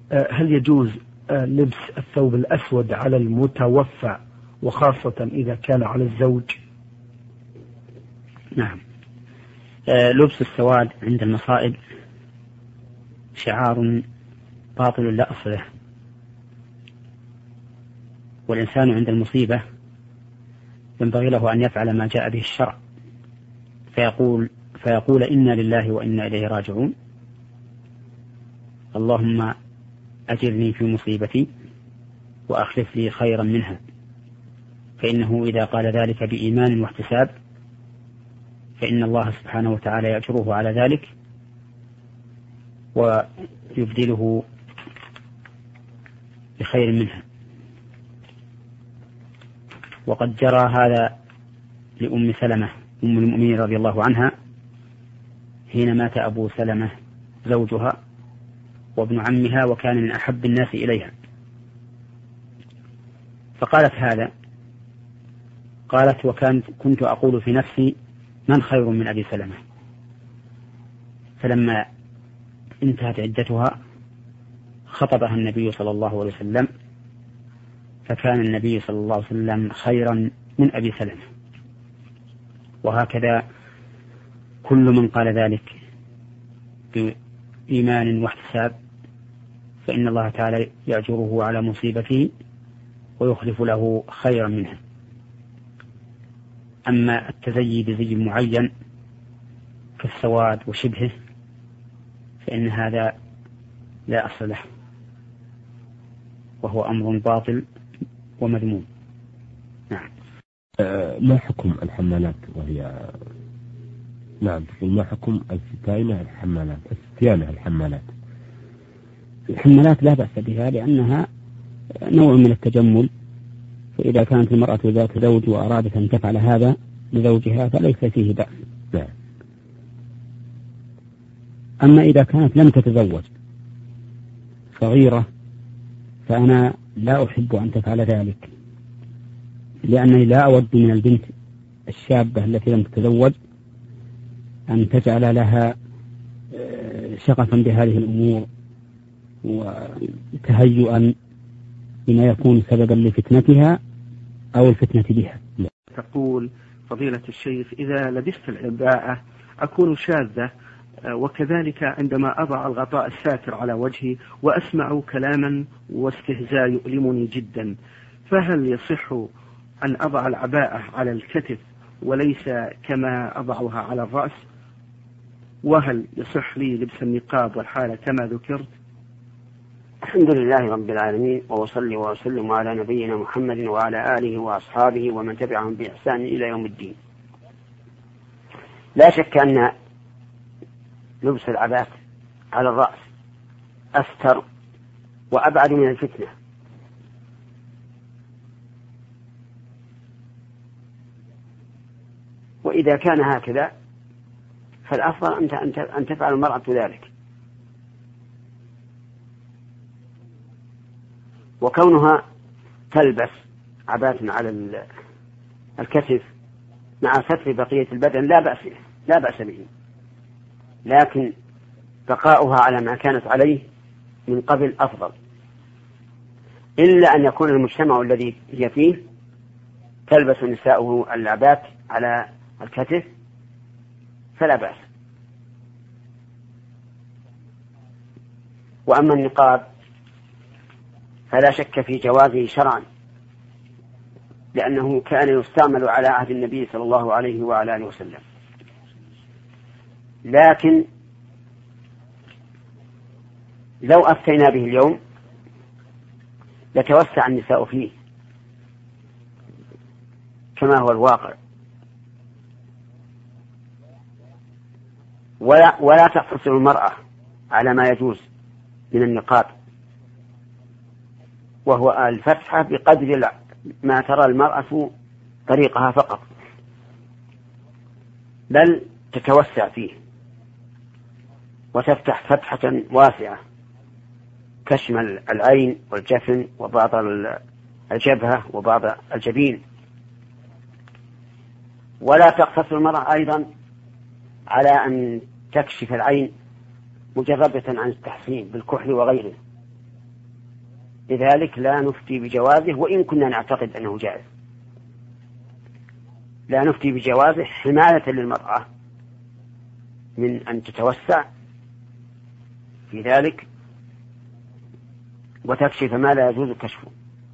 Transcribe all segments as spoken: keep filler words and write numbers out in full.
هل يجوز لبس الثوب الأسود على المتوفى وخاصة إذا كان على الزوج؟ نعم. لبس السواد عند المصائب شعار باطل لا أصل له، والإنسان عند المصيبة ينبغي له أن يفعل ما جاء به الشرع، فيقول فيقول إنا لله وإنا إليه راجعون، اللهم أجرني في مصيبتي وأخلف لي خيرا منها، فإنه إذا قال ذلك بإيمان واحتساب فإن الله سبحانه وتعالى يأجره على ذلك ويبدله بخير منها. وقد جرى هذا لأم سلمة أم المؤمنين رضي الله عنها حين مات أبو سلمة زوجها وابن عمها وكان من أحب الناس إليها، فقالت هذا، قالت وكانت كنت أقول في نفسي من خير من أبي سلمة، فلما انتهت عدتها خطبها النبي صلى الله عليه وسلم، فكان النبي صلى الله عليه وسلم خيرا من أبي سلمة. وهكذا كل من قال ذلك بإيمان واحتساب فإن الله تعالى يأجره على مصيبته ويخلف له خيرا منها. أما التزيي بزي معين كالسواد وشبهه فإن هذا لا أصل له، وهو أمر باطل ومذموم. نعم. أه ما حكم الحمالات وهي نعم ما حكم الستاينة الحمالات الستيانة الحمالات؟ الحمالات لا بأس بها لأنها نوع من التجمل، فإذا كانت المرأة ذات زوج وأرادت أن تفعل هذا لزوجها فليس فيه بأس. نعم. أما إذا كانت لم تتزوج صغيرة فأنا لا أحب أن تفعل ذلك، لأنني لا أود من البنت الشابة التي لم تتزوج أن تجعل لها شغفا بهذه الأمور وتهيئا بما يكون سببا لفتنتها أو الفتنة بها. تقول فضيلة الشيخ إذا لبست العباءة أكون شاذة، وكذلك عندما أضع الغطاء الساتر على وجهي وأسمع كلاما واستهزاء يؤلمني جدا، فهل يصح أن أضع العباءة على الكتف وليس كما أضعها على الرأس؟ وهل يصح لي لبس النقاب والحالة كما ذكرت؟ الحمد لله رب العالمين، وأصلي وأسلم على نبينا محمد وعلى آله وأصحابه ومن تبعهم بإحسان إلى يوم الدين. لا شك أن لبس العباءة على الرأس أستر وأبعد من الفتنة، وإذا كان هكذا فالأفضل أن تفعل المرأة ذلك. وكونها تلبس عباءة على الكتف مع ستر بقية البدن لا بأس لا بأس به، لكن بقاؤها على ما كانت عليه من قبل أفضل، إلا أن يكون المجتمع الذي هي فيه تلبس نساؤه العباءة على الكتف فلا بأس. وأما النقاب فلا شك في جوازه شرعا، لأنه كان يستعمل على عهد النبي صلى الله عليه وعلى آله وسلم، لكن لو أفتينا به اليوم لتوسع النساء فيه كما هو الواقع، ولا, ولا تقتصر المرأة على ما يجوز من النقاب، وهو الفتحة بقدر ما ترى المرأة طريقها فقط، بل تتوسع فيه وتفتح فتحة واسعة تشمل العين والجفن وبعض الجبهة وبعض الجبين. ولا تقتصر المرأة أيضا على أن تكشف العين مجردة عن التحسين بالكحل وغيره، لذلك لا نفتي بجوازه وإن كنا نعتقد أنه جائز. لا نفتي بجوازه حماية للمرأة من أن تتوسع في ذلك وتكشف ما لا يجوز كشفه.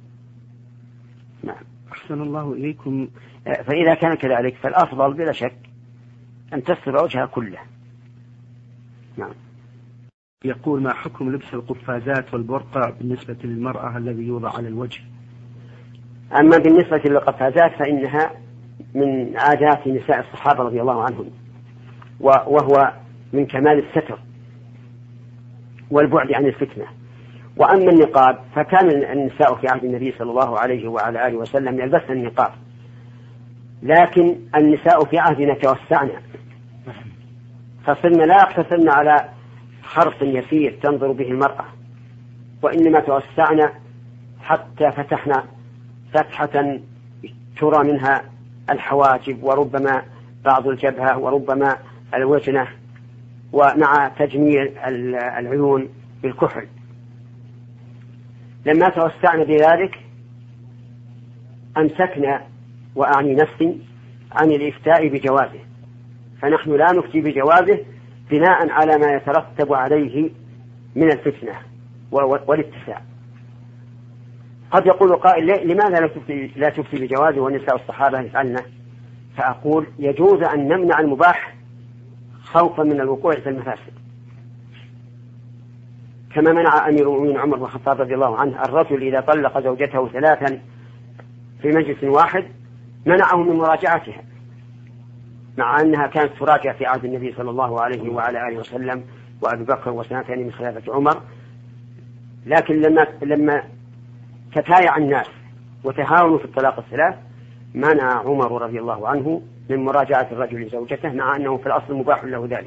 نعم. أحسن الله إليكم. فإذا كان كذلك فالأفضل بلا شك أن تستر وجهها كله. نعم. يقول: ما حكم لبس القفازات والبرقع بالنسبة للمرأة الذي يوضع على الوجه؟ أما بالنسبة للقفازات فإنها من عادات نساء الصحابة رضي الله عنهم، وهو من كمال الستر والبعد عن الفتنة. وأما النقاب فكان النساء في عهد النبي صلى الله عليه وعلى آله وسلم يلبسن النقاب، لكن النساء في عهدنا توسعنا فصرنا لا يقتصرن على خرق يسير تنظر به المرأة، وإنما توسعنا حتى فتحنا فتحة ترى منها الحواجب وربما بعض الجبهة وربما الوجنة، ومع تجميل العيون بالكحل. لما توسعنا بذلك أمسكنا، وأعني نفسي، عن الإفتاء بجوازه، فنحن لا نفتي بجوازه بناء على ما يترتب عليه من الفتنة والاتساع. قد يقول قائل: لماذا لا تفتي, لا تفتي بجوازه ونساء الصحابة يفعلنا؟ فأقول: يجوز أن نمنع المباح خوفا من الوقوع في المفاسد، كما منع أمير المؤمنين عمر بن الخطاب رضي الله عنه الرجل إذا طلق زوجته ثلاثا في مجلس واحد منعه من مراجعتها، مع أنها كانت تراجع في عهد النبي صلى الله عليه وعلى آله وسلم وأبي بكر وسنتين من خلافة عمر. لكن لما لما تتايع الناس وتهاونوا في الطلاق الثلاث منع عمر رضي الله عنه من مراجعة الرجل لزوجته، مع أنه في الأصل مباح له ذلك.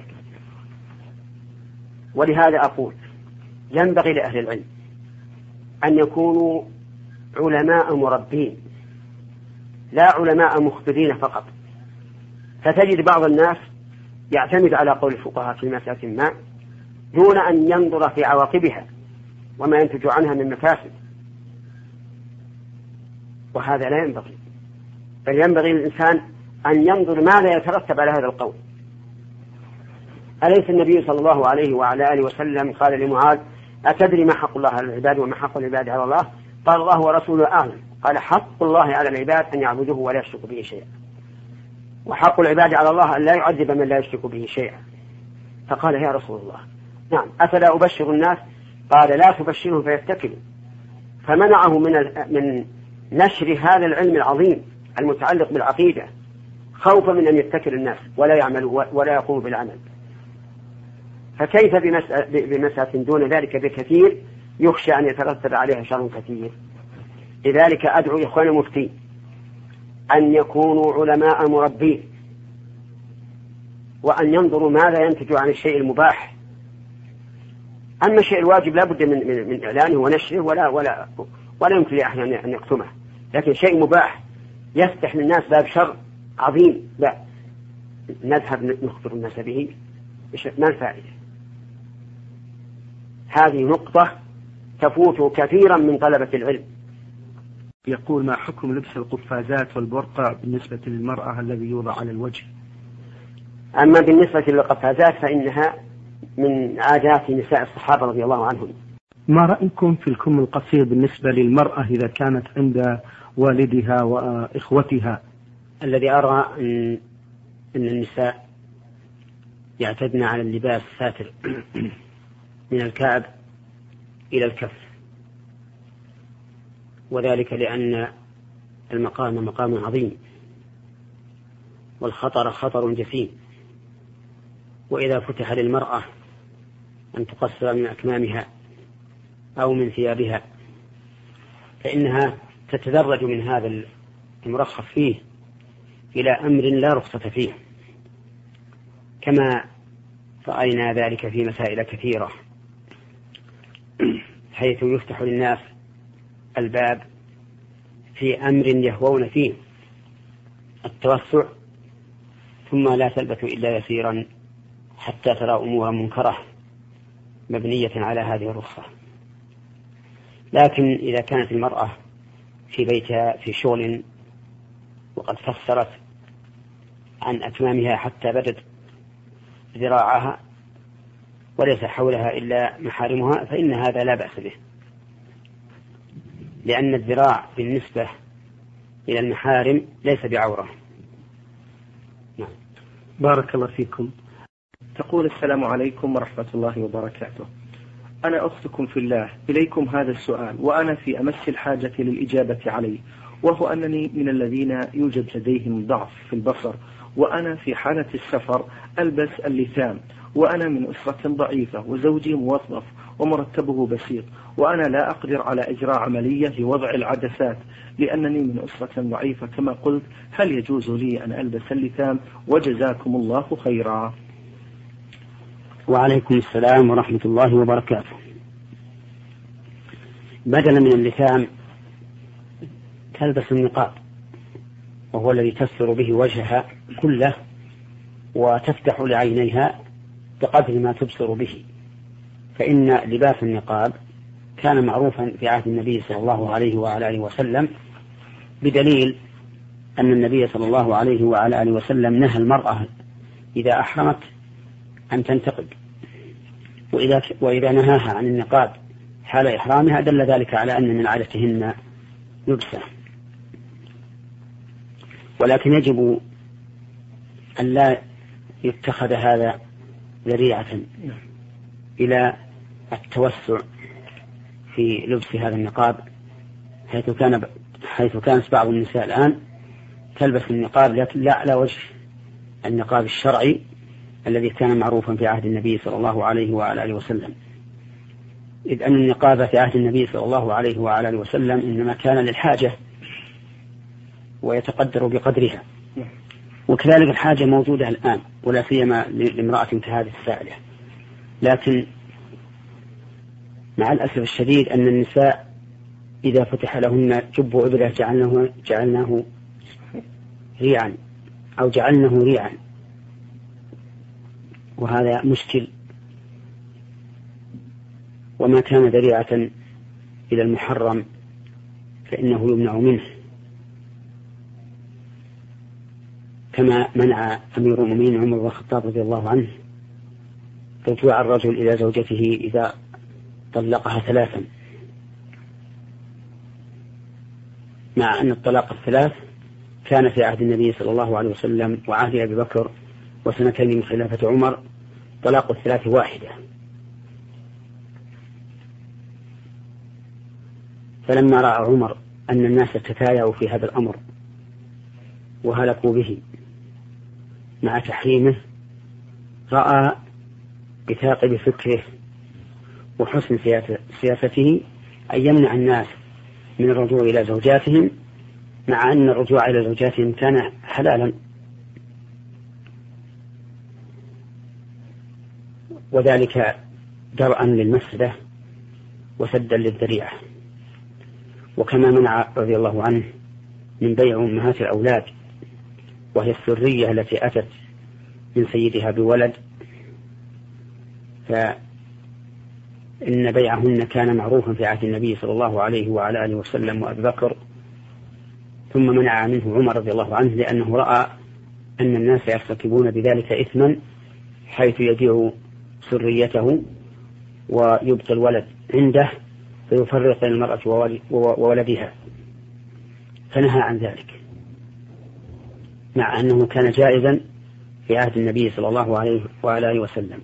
ولهذا أقول: ينبغي لأهل العلم أن يكونوا علماء مربين لا علماء مخبرين فقط. فتجد بعض الناس يعتمد على قول الفقهاء في مسألة ما دون أن ينظر في عواقبها وما ينتج عنها من مفاسد، وهذا لا ينبغي، بل ينبغي للإنسان أن ينظر ماذا يترتب على هذا القول. أليس النبي صلى الله عليه وعلى آله وسلم قال لمعاذ: أتدري ما حق الله على العباد وما حق العباد على الله؟ قال: الله ورسوله أعلم. قال: حق الله على العباد أن يعبدوه ولا يشركوا به شيئا، وحق العباد على الله أن لا يعذب من لا يشرك به شيئا. فقال: يا رسول الله، نعم، أفلا أبشر الناس؟ قال: لا تبشرهم فيتكلوا. فمنعه من من نشر هذا العلم العظيم المتعلق بالعقيدة خوفا من أن يتكل الناس ولا يعملوا ولا يقوموا بالعمل. فكيف بمسألة دون ذلك بكثير يخشى أن يترتب عليها شر كثير؟ لذلك أدعو إخوان المفتين أن يكونوا علماء مربين، وأن ينظروا ماذا ينتج عن الشيء المباح. أما الشيء الواجب لا بد من, من, من إعلانه ونشره ولا, ولا, ولا يمكن لأحد أن يكتمه، لكن شيء مباح يفتح للناس باب شر عظيم لا نذهب نخبر الناس به، ما الفائدة؟ هذه نقطة تفوت كثيرا من طلبة العلم. يقول: ما حكم لبس القفازات والبرقع بالنسبة للمرأة الذي يوضع على الوجه؟ أما بالنسبة للقفازات فإنها من عادات نساء الصحابة رضي الله عنهم. ما رأيكم في الكم القصير بالنسبة للمرأة إذا كانت عند والدها وإخوتها؟ الذي أرى أن النساء يعتدن على اللباس ساتر من الكعب إلى الكف، وذلك لأن المقام مقام عظيم والخطر خطر جسيم، وإذا فتح للمرأة أن تقصر من أكمامها أو من ثيابها فإنها تتدرج من هذا المرخص فيه إلى أمر لا رخصة فيه، كما رأينا ذلك في مسائل كثيرة، حيث يفتح للناس الباب في أمر يهوون فيه التوسع، ثم لا تلبث إلا يسيرا حتى ترى أمورا منكرة مبنية على هذه الرخصة. لكن إذا كانت المرأة في بيتها في شغل وقد فسرت عن أكمامها حتى بدت ذراعها وليس حولها إلا محارمها فإن هذا لا بأس به، لأن الذراع بالنسبة إلى المحارم ليس بعورة. نعم. بارك الله فيكم. تقول: السلام عليكم ورحمة الله وبركاته. أنا أختكم في الله، إليكم هذا السؤال وأنا في أمس الحاجة للإجابة عليه، وهو أنني من الذين يوجد لديهم ضعف في البصر، وأنا في حالة السفر ألبس اللثام، وأنا من أسرة ضعيفة وزوجي موظف ومرتبه بسيط، وأنا لا أقدر على إجراء عملية لوضع العدسات لأنني من أسرة ضعيفة كما قلت. هل يجوز لي أن ألبس اللثام؟ وجزاكم الله خيرا. وعليكم السلام ورحمة الله وبركاته. بدلا من اللثام تلبس النقاب، وهو الذي تستر به وجهها كله وتفتح لعينيها بقدر ما تبصر به، فإن لباس النقاب كان معروفا في عهد النبي صلى الله عليه وعلى آله وسلم، بدليل أن النبي صلى الله عليه وعلى آله وسلم نهى المرأة إذا أحرمت أن تنتقب، وإذا, وإذا نهاها عن النقاب حال إحرامها دل ذلك على أن من عادتهن لبسه. ولكن يجب أن لا يتخذ هذا ذريعة إلى التوسع في لبس هذا النقاب، حيث كان حيث كانت بعض النساء الآن تلبس النقاب لكن لا على وجه النقاب الشرعي الذي كان معروفا في عهد النبي صلى الله عليه وعلى آله وسلم، إذ أن النقاب في عهد النبي صلى الله عليه وعلى آله وسلم إنما كان للحاجة ويتقدر بقدرها، وكذلك الحاجة موجودة الآن ولا سيما لامرأة كهذه السائلة. لكن مع الأسف الشديد أن النساء إذا فتح لهن جب إبرة جعلناه, جعلناه ريعا أو جعلناه ريعا، وهذا مشكل، وما كان ذريعة إلى المحرم فإنه يمنع منه، كما منع أمير المؤمنين عمر بن الخطاب رضي الله عنه رجوع الرجل إلى زوجته إذا طلقها ثلاثا، مع أن الطلاق الثلاث كان في عهد النبي صلى الله عليه وسلم وعهد أبي بكر وسنتين من خلافة عمر طلاق الثلاث واحدة. فلما رأى عمر أن الناس تتايعوا في هذا الأمر وهلكوا به مع تحريمه، رأى بثاقب فكره وحسن سياسته أن يمنع الناس من الرجوع إلى زوجاتهم، مع أن الرجوع إلى زوجاتهم كان حلالا، وذلك درءا للمفسدة وسدا للذريعة. وكما منع رضي الله عنه من بيع أمهات الأولاد، وهي السرية التي أتت من سيدها بولد، فإن بيعهن كان معروفا في عهد النبي صلى الله عليه وعلى آله وسلم وأبي بكر، ثم منع منه عمر رضي الله عنه لأنه رأى أن الناس يرتكبون بذلك إثما، حيث يبيع سريته ويبقي الولد عنده فيفرق بين المرأة وولدها، فنهى عن ذلك، مع أنه كان جائزا في عهد النبي صلى الله عليه وعلى آله وسلم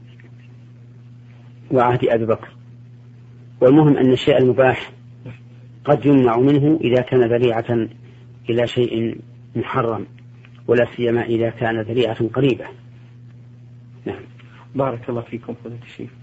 وعهد أبي بكر. والمهم أن الشيء المباح قد يمنع منه إذا كان ذريعة إلى شيء محرم، ولا سيما إذا كان ذريعة قريبة. نعم. بارك الله فيكم فضيلة الشيخ.